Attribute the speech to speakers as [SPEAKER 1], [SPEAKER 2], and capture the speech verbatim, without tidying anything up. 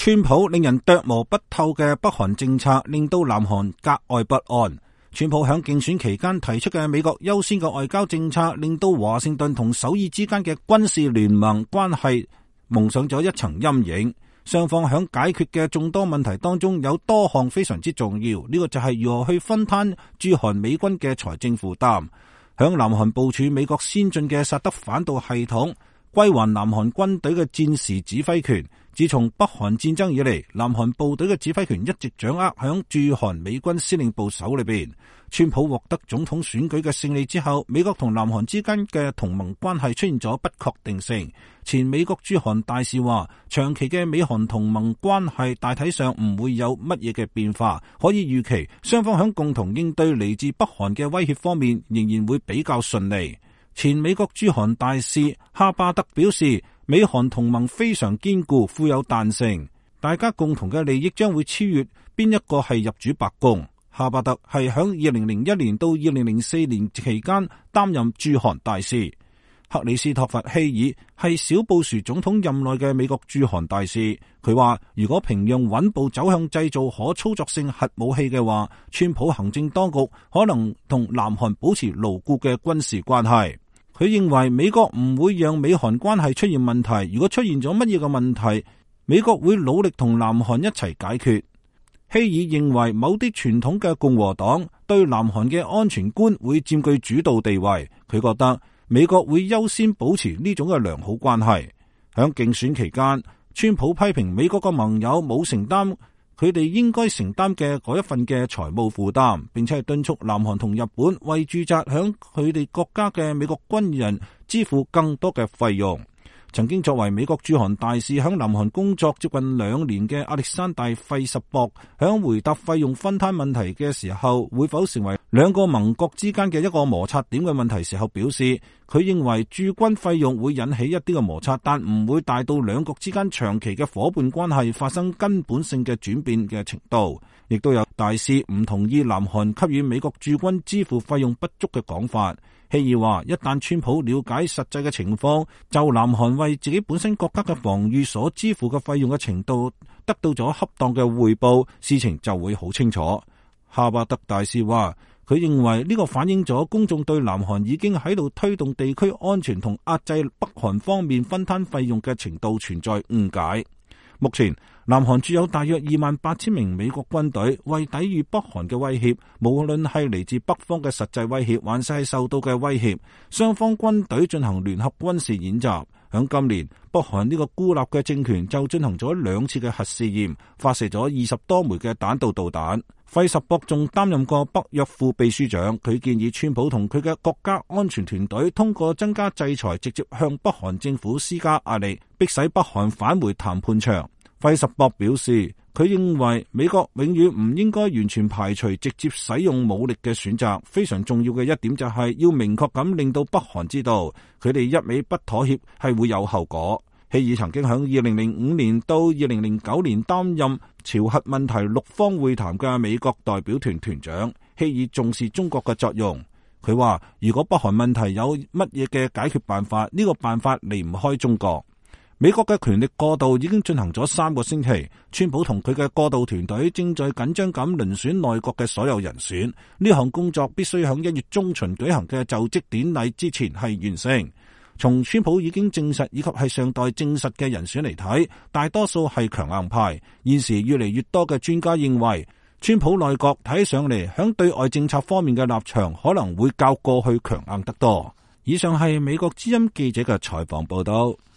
[SPEAKER 1] 川普令人琢磨不透嘅北韓政策，令到南韓格外不安。川普響競選期間提出嘅美國優先嘅外交政策，令到華盛頓同首爾之間嘅軍事聯盟關係蒙上咗一層陰影。雙方響解決嘅眾多問題當中，有多項非常之重要。呢個就係如何去分攤駐韓美軍嘅財政負擔。響南韓部署美國先進嘅薩德反導系統，歸還南韓軍隊嘅戰時指揮權。自從北韓戰爭以嚟，南韓部隊嘅指揮權一直掌握響駐韓美軍司令部手裏邊。川普獲得總統選舉嘅勝利之後，美國同南韓之間嘅同盟關係出現咗不確定性。前美國駐韓大使話，長期嘅美韓同盟關係大體上唔會有乜嘢嘅變化，可以預期雙方響共同應對嚟自北韓嘅威脅方面仍然會比較順利。前美國駐韓大使哈巴德表示，美韓同盟非常堅固，富有彈性，大家共同嘅利益將會超越邊一個係入主白宮。哈巴德係響二零零一年到二零零四年期間擔任駐韓大使。克里斯托弗希爾係小布殊總統任內嘅美國駐韓大使，佢話如果平壤穩步走向製造可操作性核武器嘅話，川普行政當局可能同南韓保持牢固嘅軍事關係。佢認為美國唔會讓美韓關係出現問題，如果出現咗乜嘢嘅問題，美國會努力同南韓一齊解決。希爾認為某啲傳統嘅共和黨對南韓嘅安全觀會佔據主導地位，佢覺得美國會優先保持呢種嘅良好關係。響競選期間，川普批評美國嘅盟友冇承擔佢哋應該承擔嘅嗰一份嘅財務負擔，並且係敦促南韓同日本為駐紮響佢哋國家嘅美國軍人支付更多嘅費用。曾經作為美國駐韓大使響南韓工作接近兩年嘅亞歷山大費什博，響回答費用分攤問題嘅時候，會否成為兩個盟國之間嘅一個摩擦點嘅問題時候表示，佢認為駐軍費用會引起一啲嘅摩擦，但唔會大到兩國之間長期嘅夥伴關係發生根本性嘅轉變嘅程度。亦都有大使唔同意南韓給予美國駐軍支付費用不足嘅講法。希爾話，一旦川普了解實際嘅情況，就南韓為自己本身國家嘅防禦所支付嘅費用嘅程度得到咗恰當嘅匯報，事情就會好清楚。哈巴德大使話，佢認為呢個反映咗公眾對南韓已經喺度推動地區安全同壓制北韓方面分攤費用嘅程度存在誤解。目前南韓駐有大約二萬八千名美國軍隊，為抵禦北韓嘅威脅，無論係嚟自北方嘅實際威脅，還是係受到嘅威脅，雙方軍隊進行聯合軍事演習。響今年，北韓呢個孤立嘅政權就進行咗兩次嘅核試驗，發射咗二十多枚嘅彈道導彈。費什博仲擔任過北約副秘書長，佢建議川普同佢嘅國家安全團隊通過增加制裁，直接向北韓政府施加壓力，迫使北韓返回談判場。費什博表示，佢認為美國永遠唔應該完全排除直接使用武力嘅選擇，非常重要嘅一點就係要明確咁令到北韓知道，佢哋一味不妥協係會有後果。希爾曾經喺二零零五年到二零零九年擔任朝核問題六方會談嘅美國代表團團長。希爾重視中國嘅作用，佢話如果北韓問題有乜嘢嘅解決辦法，呢個辦法離唔開中國。美國嘅權力過渡已經進行咗三個星期，川普同佢嘅過渡團隊正在緊張咁遴選內閣嘅所有人選。呢項工作必須喺一月中旬舉行嘅就職典禮之前係完成。從川普已經證實以及係尚待證實嘅人選嚟睇，大多數係強硬派。現時越嚟越多嘅專家認為，川普內閣睇上嚟響對外政策方面嘅立場可能會較過去強硬得多。以上係美國之音記者嘅採訪報道。